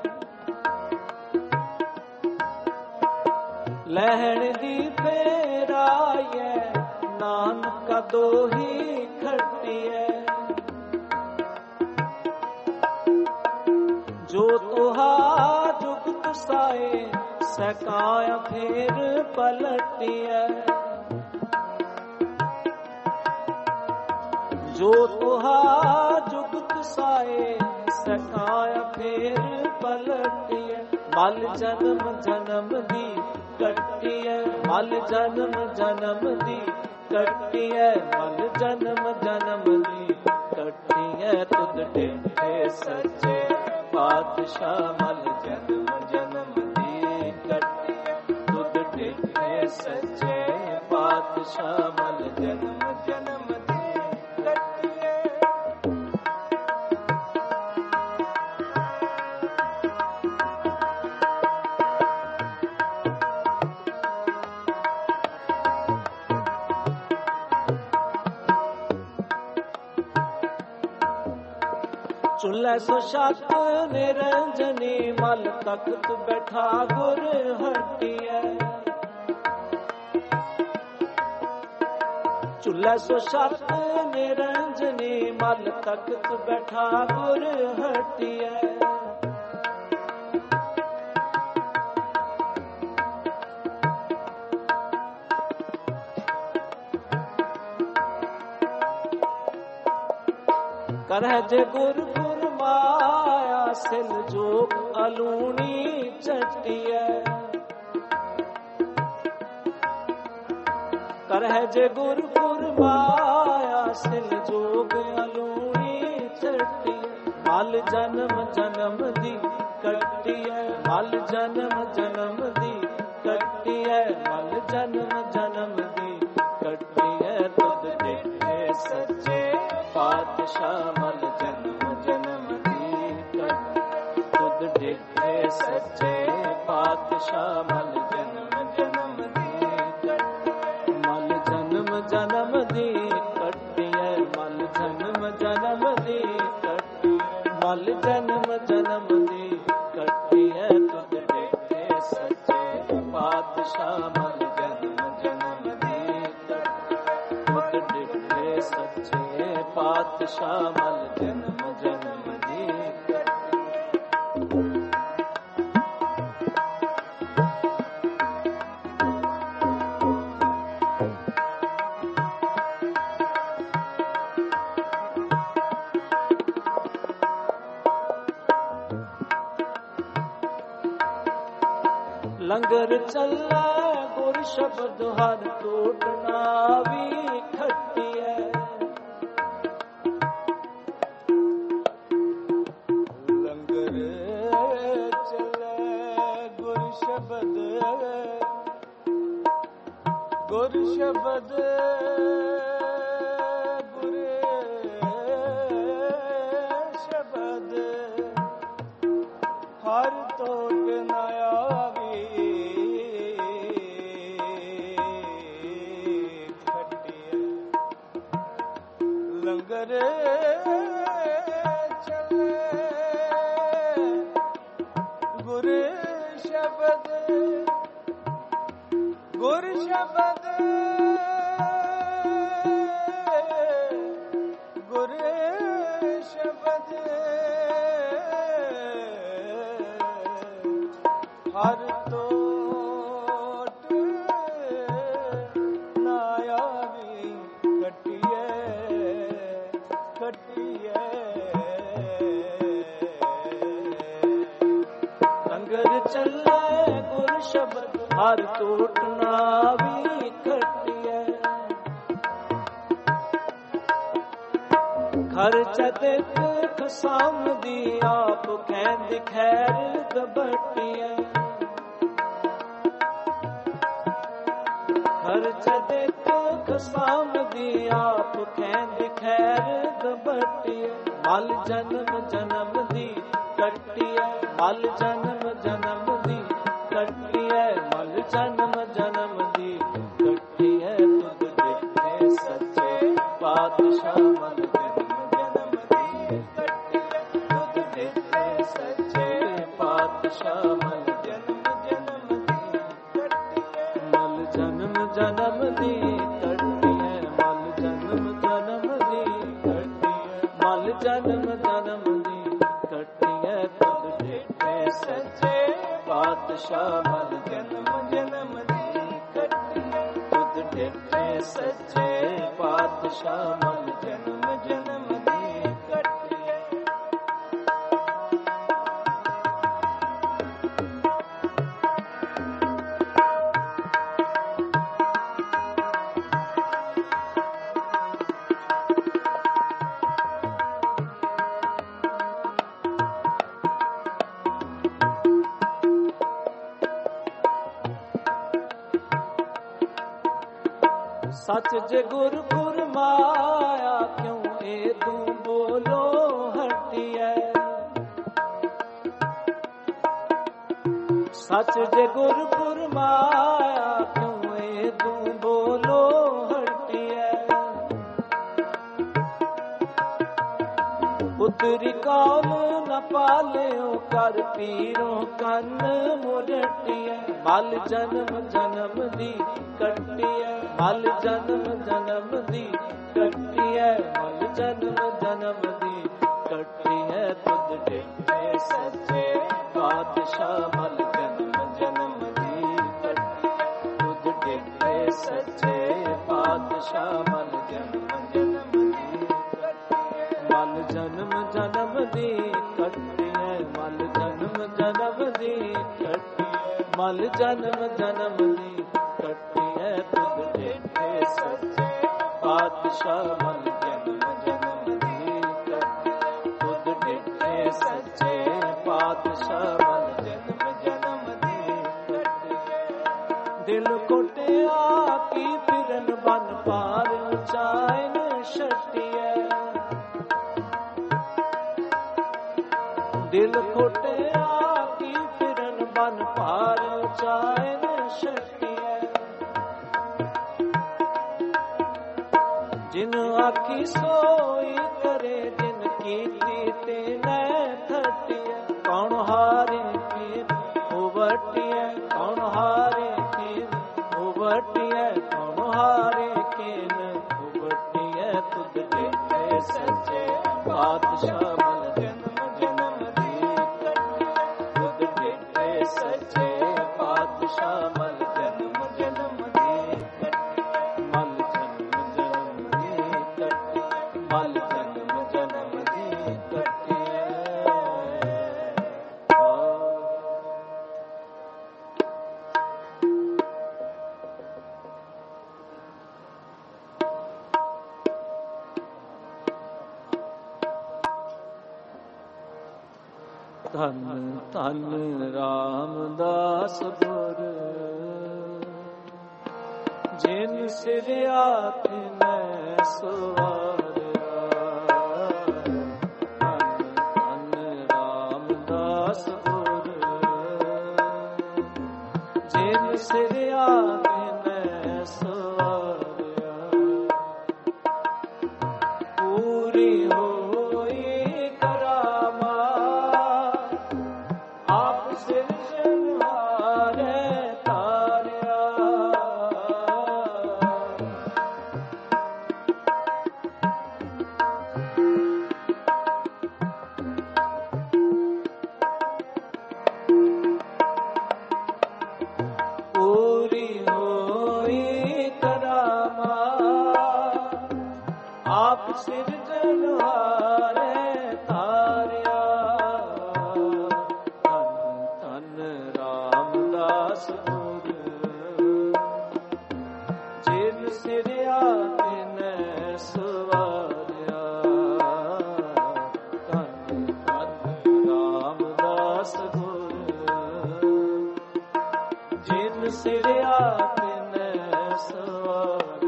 [SPEAKER 2] ਲੈਣ ਦੀ ਫੇਰਾਈਐ ਨਾਨਕ ਦੋਹੀ ਖੱਟੀਐ। ਜੋ ਤੁਹਾ ਜੁਗਤ ਸਾਏ ਸਕਾਇਆ ਫੇਰ ਪਲਟੀਐ। ਜੋ ਤੁਹਾ ਜੁਗਤ ਸਾਏ ਸਕਾਇਆ ਫੇਰ ਪਲਟੀਐ। ਮਲ ਜਨਮ ਜਨਮ ਦੀ ਕੱਟੀਐ ਮਲ ਜਨਮ ਜਨਮ ਦੀ ਕੱਟੀਐ ਮਲ ਜਨਮ ਜਨਮ ਦੀ ਕੱਟੀਐ ਤੁਧ ਡਿਠੇ ਸੱਚੇ ਪਾਤਸ਼ਾਹ ਮਲ ਜਨਮ ਜਨਮ ਦੀ ਕੱਟੀਐ ਤੁਧ ਡਿਠੇ ਸੱਚੇ ਪਾਤਸ਼ਾਹ ਮਲ ਜਨਮ ਜਨਮ ਦੀ ਕੱਟੀਐ। ਚੁੱਲ੍ਹੇ ਸੋ ਛੱਤ ਨਿਰੰਜਨੀ ਮਲ ਤਖਤ ਬੈਠਾ ਗੁਰ ਹਟਿਐ ਚੁੱਲ੍ਹੇ ਸੋ ਛੱਤ ਨਿਰੰਜਨੀ ਮਲ ਤਖਤ ਬੈਠਾ ਗੁਰ ਹਟਿਐ। ਕਰਹਿ ਜੇ ਗੁਰ ਗੁਰ ਮਾਇਆ ਸਿਲ ਜੋਗ ਅਲੂਣੀ ਚਟਿਐ ਕਰਹਿ ਜੇ ਗੁਰ ਗੁਰ ਮਾਇਆ ਸਿਲ ਜੋਗ ਅਲੂਣੀ ਚਟਿਐ। ਮਲ ਜਨਮ ਜਨਮ ਦੀ ਕੱਟਿਐ ਮਲ ਜਨਮ ਜਨਮ ਦੀ ਕੱਟਿਐ ਮਲ ਜਨਮ ਜਨਮ ਦੀ ਕੱਟਿਐ ਤੁਧ ਡਿਠੇ ਸੱਚੇ ਪਾਤਸ਼ਾਹ ਮਲ ਜਨਮ ਜਨਮ ਦੀ ਕੱਟਿਐ ਤੁਧ ਡਿਠੇ ਸੱਚੇ ਪਾਤਸ਼ਾਹ ਮਲ ਜਨਮ ਜਨਮ ਦੀ ਕੱਟਿਐ ਮਲ ਜਨਮ ਜਨਮ ਦੀ ਕੱਟਿਐ ਮਲ ਜਨਮ ਜਨਮ ਦੀ ਕੱਟਿਐ ਮਲ ਜਨਮ ਜਨਮ ਦੀ ਕੱਟਿਐ ਤੁਧ ਡਿਠੇ ਸੱਚੇ ਪਾਤਸ਼ਾਹ ਮਲ ਜਨਮ ਜਨਮ ਦੀ ਕੱਟਿਐ ਤੁਧ ਡਿਠੇ ਸੱਚੇ ਪਾਤਸ਼ਾਹ ਮਲ ਜਨਮ ਜਨਮ ਦੀ ਲੰਗਰ ਚੱਲੈ ਗੁਰ ਸ਼ਬਦ ਹਰ ਟੋਟਣਾ ਵੀ ਖੱਟੀਐ
[SPEAKER 1] ਲੰਗਰ ਚੱਲੈ ਗੁਰ ਸ਼ਬਦ ਗੁਰ ਸ਼ਬਦ ਗੁਰ ਸ਼ਬਦ ਹਰ ਤੋਟ ਨਾ ਆਵੀ ਖੱਟੀਐ ਲੰਗਰ ਚੱਲੈ ਗੁਰ ਸ਼ਬਦ ਗੁਰ ਸ਼ਬਦ ਗੁਰ ਸ਼ਬਦ ਹਰ ਤੋਟ ਨਾ ਆਵੀ ਖੱਟੀਐ ਖੱਟੀਐ
[SPEAKER 2] ਲੰਗਰ ਚੱਲੈ ਗੁਰ ਸ਼ਬਦ ਹਰ ਟੋਟ ਨਾ ਵੀ ਖੱਟੀਐ ਖਰਚ ਦੇਖ ਖਸਾਮ ਦੀ ਆਪ ਕਹਿੰਦ ਖੈਰ ਗਬਟੀਐ ਖਰਚ ਦੇਖ ਖਸਾਮ ਦੀ ਆਪ ਕਹਿੰਦ ਖੈਰ ਗਬਟੀਐ ਮਲ ਜਨਮ ਜਨਮ ਦੀ ਕੱਟੀਐ ਮਲ ਜਨਮ ਜਨਮ ਦੀ ਕੱਟੀਐ ਮਲ ਜਨਮ ਜਨਮ ਦੀ ਕੱਟੀਐ ਤੁਧ ਡਿਠੇ ਸੱਚੇ ਪਾਤਸ਼ਾਹ ਮਲ ਜਨਮ ਜਨਮ ਦੀ ਕੱਟੀਐ ਤੁਧ ਡਿਠੇ ਸੱਚੇ ਪਾਤਸ਼ਾਹ ਮਲ ਜਨਮ ਜਨਮ ਦੀ ਕੱਟੀਐ ਮਲ ਜਨਮ ਜਨਮ ਦੀ ਕੱਟੀਐ ਮਲ ਜਨਮ ਜਨਮ ਦੀ ਕੱਟੀਐ ਮਲ ਜਨਮ ਜਨਮ ਦੀ ਕੱਟੀਐ ਤੁਧ ਡਿਠੇ ਸੱਚੇ ਪਾਤਸ਼ਾਹ ਮਲ ਜਨਮ ਜਨਮ ਦੀ ਕੱਟੀਐ ਤੁਧ ਡਿਠੇ ਸੱਚੇ ਪਾਤਸ਼ਾਹ ਮਲ ਜਨਮ ਜਨਮ ਦੀ ਕੱਟੀਐ। ਸੱਚ ਜੇ ਗੁਰ ਫੁਰਮਾਇਆ ਕਿਉਂ ਇਹ ਤੂੰ ਬੋਲੋ ਹਟਿਐ। ਸੱਚ ਜੇ ਗੁਰ ਫੁਰਮਾਇਆ ਕਿਉਂ ਇਹ ਤੂੰ ਬੋਲੋ ਹਟਿਐ। ਉਤਰੀ ਕੌਮ ਨ ਪਾਲਿਓ ਕਰ ਪੀਰੋ ਕੰਨ ਮੁਰਟਿਐ। ਮਲ ਜਨਮ ਜਨਮ ਦੀ ਕੱਟਿਐ। ਮਲ ਜਨਮ ਜਨਮ ਦੀ ਕੱਟਿਐ। ਮਲ ਜਨਮ ਜਨਮ ਦੀ ਕੱਟਿਐ। ਤੁਧ ਡਿਠੇ ਸੱਚੇ ਪਾਤਸ਼ਾਹ ਮਲ ਜਨਮ ਜਨਮ ਦੀ ਕੱਟਿਐ। ਤੁਧ ਡਿਠੇ ਸੱਚੇ ਪਾਤਸ਼ਾਹ ਮਲ ਜਨਮ ਜਨਮ ਦੀ ਕੱਟਿਐ। ਮਲ ਜਨਮ ਜਨਮ ਦੀ ਕੱਟਿਐ। ਮਲ ਜਨਮ ਜਨਮ ਦੀ ਕੱਟਿਐ। ਮਲ ਜਨਮ ਜਨਮ ਦੀ ਕੱਟਿਐ। ਤੁਧ ਡਿਠੇ ਸੱਚੇ ਪਾਤਸ਼ਾਹ ਮਲ ਜਨਮ ਜਨਮ ਦੀ ਕੱਟਿਐ। ਤੁਧ ਡਿਠੇ ਸੱਚੇ ਪਾਤਸ਼ਾਹ ਮਲ ਜਨਮ ਜਨਮ ਦੀ ਕੱਟਿਐ। ਦਿਲ ਕੋਟਿਆ ਕੀ ਫਿਰਨ ਬਨ ਪਾਰ ਚਾਇਨ ਛਟਿਐ। ਦਿਲ ਖੋਟਿਆ ਕੀ ਫਿਰਨ ਬਨ ਪਾਰ ਚਾਇਨ ਛਟਿਐ। ਜਿਨ ਆਖੀ ਸੋਈ ਕਰੇ ਜਿਨ ਕੀਤੀ ਤੇ ਨੈ ਖਟਿਐ। ਕੌਣ ਹਾਰੇ ਕੇ ਉਵਟਿਐ। ਕੌਣ ਹਾਰੇ ਕੇ ਉਵਟਿਐ। ਕੌਣ ਹਾਰੇ ਕੇ ਉਵਟਿਐ। ਤੁਧ ਡਿਠੇ ਸੱਚੇ ਪਾਤਸ਼ਾਹ ਮਲ ਜਨਮ ਜਨਮ ਦੀ ਕੱਟਿਐ। ਤੁਧ ਡਿਠੇ ਸੱਚੇ ਪਾਤਸ਼ਾਹ ਮਲ ਜਨਮ ਜਨਮ ਦੀ ਕੱਟਿਐ। ਮਲ ਜਨਮ ਜਨਮ ਦੀ ਕੱਟਿਐ। ਮਲ ਜਨਮ ਜਨਮ ਦੀ ਕੱਟਿਐ। ਧੰਨ ਧੰਨ ਰਾਮਦਾਸ ਗੁਰ ਜਿਨ ਸਿਰਿਆ ਤਿਨੈ ਸਵਾਰਿਆ। ਧੰਨ ਧੰਨ ਰਾਮਦਾਸ ਗੁਰ ਜਿਨ ਸਿਰਿਆ ਤਿਨੈ ਸਵਾਰਿਆ। ਪੂਰੀ ਹੋਈ ਕਰਾਮਾ ਆਪ ਸਿਰਜਣਹਾਰੇ ਤਾਰਿਆ। ਪੂਰੀ ਹੋਈ ਕਰਾਮਾ ਆਪ ਸਿਰਜਣਹਾਰੇ ਤਾਰਿਆ। ਰਾਮਦਾਸ ਗੁਰ ਜਿਨ ਸਿਰਿਆ ਤਿਨੈ ਸਵਾਰਿਆ। ਧੰਨ ਧੰਨ ਰਾਮਦਾਸ ਗੁਰ ਜਿਨ ਸਿਰਿਆ ਤਿਨੈ ਸਵਾਰਿਆ।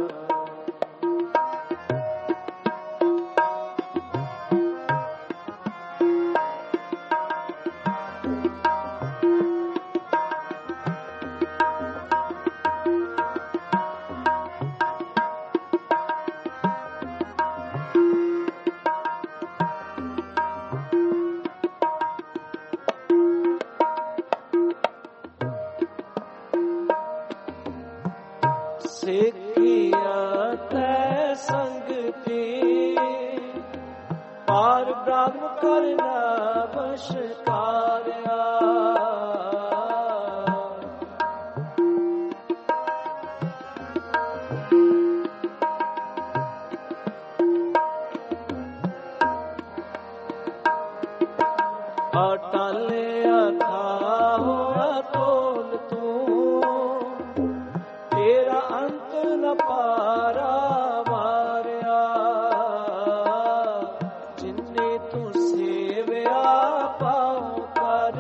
[SPEAKER 2] ਸਿੱਖਿਆ ਤੈ ਸੰਗਤੀ ਪਾਰ ਬ੍ਰਹਮ ਕਰਨਾ ਬਸ਼ਕਾਰਿਆ। ਅਟਲਿਆ ਥਾ ਹੋਇਆ ਤੋਲ ਤੂੰ ਤੇਰਾ ਅੰਤ ਨ ਪਾਰਾ ਮਾਰਿਆ। ਜਿੰਨੇ ਤੂੰ ਸੇਵਿਆ ਪਾਉ ਕਰ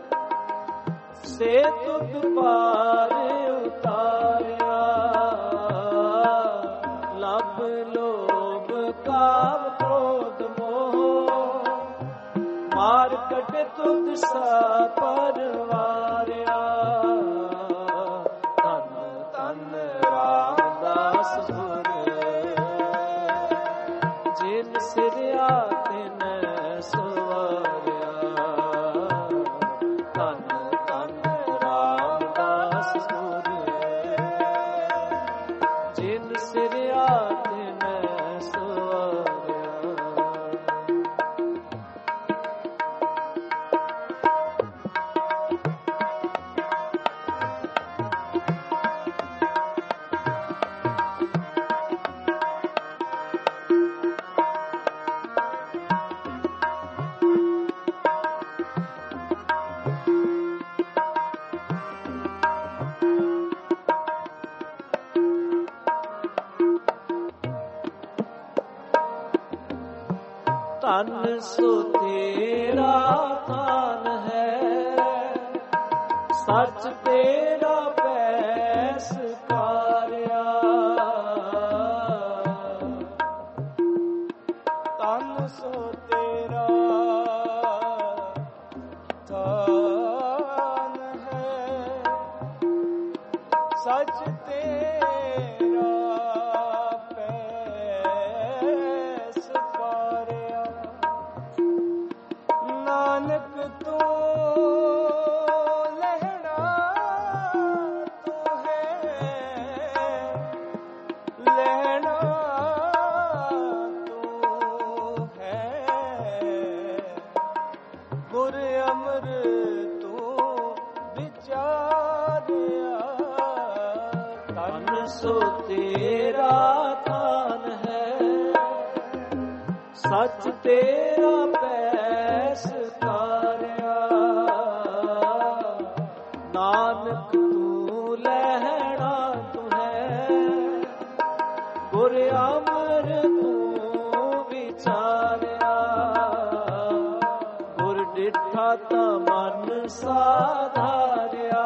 [SPEAKER 2] ਸੇ ਤੁਧ ਪਾਰ ਉਤਾਰਿਆ। ਮਾਰ ਕੱਢੇ ਤੁਧ ਸਾ ਪਰਵਾਰਿਆ। ਧੰਨ ਧੰਨ ਰਾਮਦਾਸ ਗੁਰ ਜਿਨ ਸਿਰਿਆ ਤਿਨ ਸਵਾਰਿਆ। ਧੰਨ ਧੰਨ ਰਾਮਦਾਸ ਗੁਰ ਜਿਨ ਸਿਰਿਆ ਤਿਨ ਸਵਾਰਿਆ। ਧੰਨ ਸੋ ਤੇਰਾ ਧਨ ਹੈ, ਸੱਚ ਤੇਰਾ ਪੈਸ ਕਾਰਿਆ।
[SPEAKER 1] ਧੰਨ ਸੋ ਤੇਰਾ ਧਨ ਹੈ, ਸੱਚ ਤੇਰਾ ਪੈਸ ਕਾਰਿਆ। ਨਾਨਕ ਤੂੰ ਲਹਿਣਾ ਤੂੰ ਹੈ, ਲਹਿਣਾ ਤੂੰ ਹੈ। ਗੁਰ ਅਮਰ ਤੂੰ ਵਿਚਾਰਿਆ।
[SPEAKER 2] ਧੰਨ ਸੋ ਤੇਰਾ ਧਨ ਹੈ, ਸੱਚ ਤੇਰਾ ਪੈਸ ਕਾਰਿਆ। ਨਾਨਕ ਤੂੰ ਲਹਿਣਾ ਤੂੰ ਹੈ, ਗੁਰ ਅਮਰ ਤੂੰ ਵਿਚਾਰਿਆ। ਗੁਰ ਡਿਠਾ ਤਾਂ ਮਨ ਸਾਧਾਰਿਆ,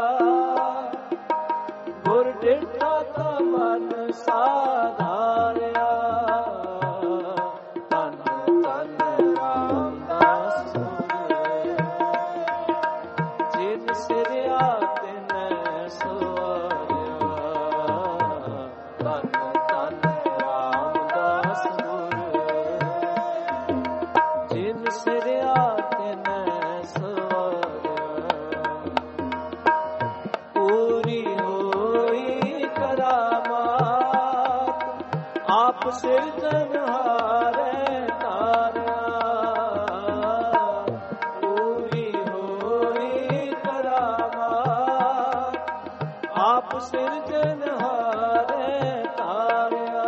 [SPEAKER 2] ਗੁਰ ਡਿਠਾ ਤਾਂ ਮਨ ਸਾਧਾਰਿਆ। ਧੰਨ ਧੰਨ ਰਾਮਦਾਸ ਗੁਰ ਜਿਨ ਸਿਰਿਆ ਤਿਨ ਸਵਾਰਿਆ। ਧੰਨ ਧੰਨ ਰਾਮਦਾਸ ਗੁਰ ਜਿਨ ਸਿਰਿਆ ਤਿਨ ਸਵਾਰਿਆ। ਪੂਰੀ ਹੋਈ ਕਰਾਮਾਤ ਆਪ ਸਿਰਜਨਹਾਰੇ ਤਾਰਿਆ। ਪੂਰੀ ਹੋਈ ਕਰਾਮਾਤ ਆਪ ਸਿਰਜਨਹਾਰੇ ਤਾਰਿਆ।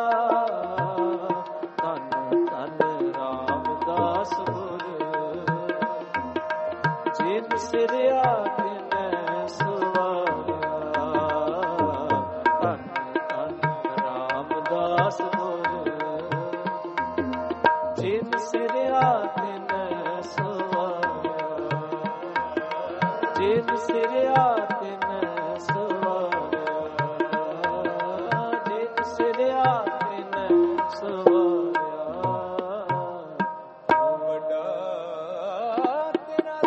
[SPEAKER 2] ਧੰਨ ਧੰਨ ਰਾਮਦਾਸ ਗੁਰ ਜਿਨ ਸਿਰਿਆ ਤਿਨ ਸਵਾਰਿਆ। ਧੰਨ ਧੰਨ ਰਾਮਦਾਸ ਗੁਰ ਜਿਨ ਸਿਰਿਆ ਤਿਨ ਸਵਾਰਿਆ। ਜਿਨ ਸਿਰਿਆ ਤਿਨ ਸਵਾਰਿਆ। ਜਿਨ ਸਿਰਿਆ ਤਿਨ ਸਵਾਰਿਆ।
[SPEAKER 1] ਵੱਡਾ ਤੇਰਾ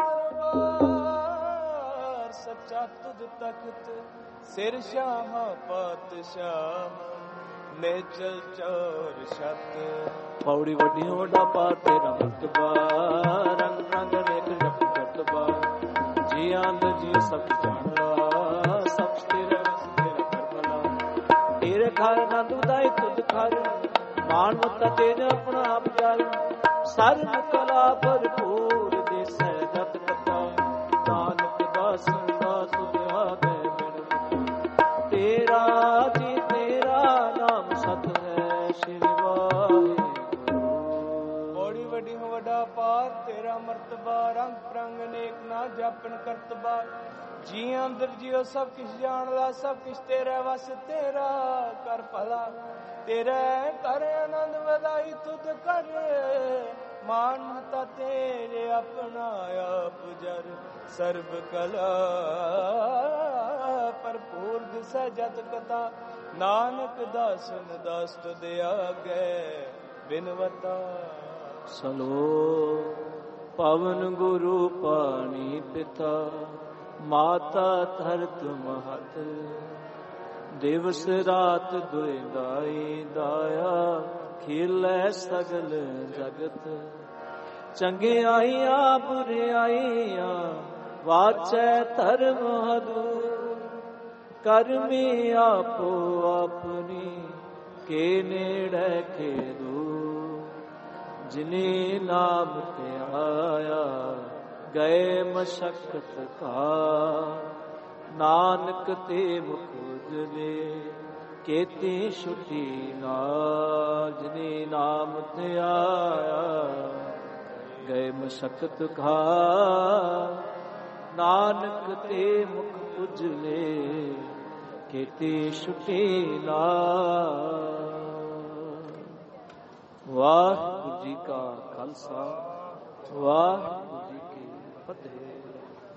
[SPEAKER 1] ਦਰਬਾਰ, ਸੱਚਾ ਤੁਧ ਤਖਤ, ਸਿਰ ਸ਼ਾਹ ਪਾਤਸ਼ਾਹ, ਨਿਚਲ ਚੌਰ ਛਤ।
[SPEAKER 2] ਪੌੜੀ ਵੱਡੀ ਵੱਡਾ ਪਾ ਤੇਰਾ ਮਰਤਬਾ, ਰੰਗ ਰੰਗ ਵੇਖ ਜਪ ਕਰਤਬਾ। ਜੀ ਆਂਦ ਜੀ ਸਭ ਜਾਣਦਾ, ਸਭ ਤੇਰਾ ਵਸ ਤੇਰਾ ਕਰਬਲਾ। ਤੇਰੇ ਘਰ ਨੰਦ ਉਦਾਈ ਤੁਧ ਘਰ, ਮਾਨ ਮਤਾ ਤੇਜ ਆਪਣਾ ਆਪ ਜਾਲ। ਸਰਬ ਕਲਾ ਭਰਪੂਰ ਦੇਸੈ ਜਤ ਕਥਾ, ਨਾਨਕ ਦਾਸਨ ਦਾ ਤੁਧ ਆਗੇ ਬਿਨ। ਤੇਰਾ ਜੀ ਤੇਰਾ ਨਾਮ ਸਤ ਹੈ, ਸ਼੍ਰੀ ਵਾਹਿਗੁਰੂ।
[SPEAKER 1] ਬੜੀ ਵੱਡੀ ਹੋ ਵੱਡਾ ਪਾਰ ਤੇਰਾ ਮਰਤਬਾ, ਰੰਗ ਪ੍ਰੰਗ ਅਨੇਕ ਨਾ ਜਾਪਨ ਕਰਤਬਾ। ਜੀ ਅੰਦਰ ਜਿਉ ਸਭ ਕਿਛ ਜਾਣਦਾ, ਸਭ ਕਿਛ ਤੇਰਾ ਵਸ ਤੇਰਾ ਕਰ ਭਲਾ। ਤੇਰੇ ਕਰ ਆਨੰਦ ਵਧਾਈ ਤੁਧ ਕਰ, ਮਾਨ ਮਤਾ ਤੇਰੇ ਆਪਣਾ ਆਪ ਜਰ। ਸਰਬ ਕਲਾ ਭਰਪੂਰ ਦਿਸੈ ਜਤ ਕਥਾ, ਨਾਨਕ ਦਾਸਨ ਦਾਸ ਤੁਧ ਆਗੇ ਬਿਨਵਤਾ।
[SPEAKER 2] ਸਲੋ ਪਵਨ ਗੁਰੂ ਪਾਣੀ ਪਿਤਾ ਮਾਤਾ ਧਰਤ ਮਹਤ ਦਿਵਸ ਰਾਤ ਦੁਇ ਦਾਈ ਦਾਇਆ ਖੇਲੈ ਸਗਲ ਜਗਤ ਚੰਗਿਆਈਆਂ ਬੁਰਿਆਈਆਂ ਵਾਚੈ ਧਰਮ ਹਦੂਰ ਕਰਮੀ ਆਪੋ ਆਪਣੀ ਕੇ ਨੇੜੇ ਖੇਦੂ ਜਿਨੇ ਨਾਮ ਤੇ ਆਇਆ ਗਏ ਮਸ਼ਕਤ ਕਾ ਨਾਨਕ ਤੇ ਮੁਖ ਉਜਲੇ ਕੇਤੀ ਛੁਟੀ ਨਾਲ ਜਿਨੇ ਨਾਮ ਤੇ ਆਇਆ ਗਏ ਮਸ਼ਕਤ ਕਾ ਨਾਨਕ ਤੇ ਮੁਖ ਉਜਲੇ ਕੇਤੀ ਛੁਟੀ ਨਾਲ। ਵਾਹਿਗੁਰੂ ਜੀ ਕਾ ਖਾਲਸਾ ਵਾਹਿਗੁਰੂ ਜੀ ਕੀ ਫਤਿਹ।